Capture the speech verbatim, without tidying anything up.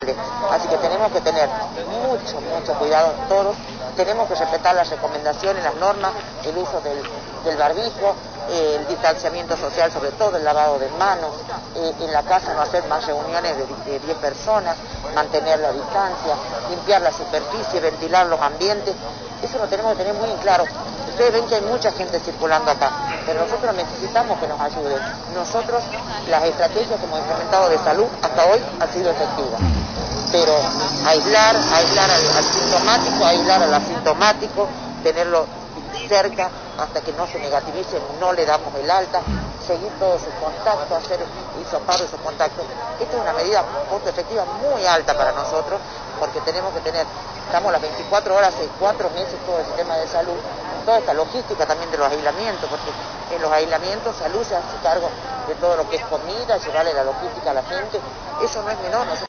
Así que tenemos que tener mucho, mucho cuidado todos, tenemos que respetar las recomendaciones, las normas, el uso del, del barbijo, eh, el distanciamiento social, sobre todo el lavado de manos, eh, en la casa no hacer más reuniones de diez personas, mantener la distancia, limpiar la superficie, ventilar los ambientes, eso lo tenemos que tener muy en claro. Ustedes ven que hay mucha gente circulando acá, pero nosotros necesitamos que nos ayuden. Nosotros, las estrategias que hemos implementado de salud hasta hoy han sido efectivas. Pero aislar, aislar al, al sintomático, aislar al asintomático, tenerlo cerca hasta que no se negativice, no le damos el alta, seguir todos sus contactos, hacer hisopar esos contactos. Esta es una medida costo efectiva muy alta para nosotros, porque tenemos que tener, estamos las veinticuatro horas, hace cuatro meses todo el sistema de salud, toda esta logística también de los aislamientos, porque en los aislamientos salud se hace cargo de todo lo que es comida, llevarle la logística a la gente, eso no es menor. Nosotros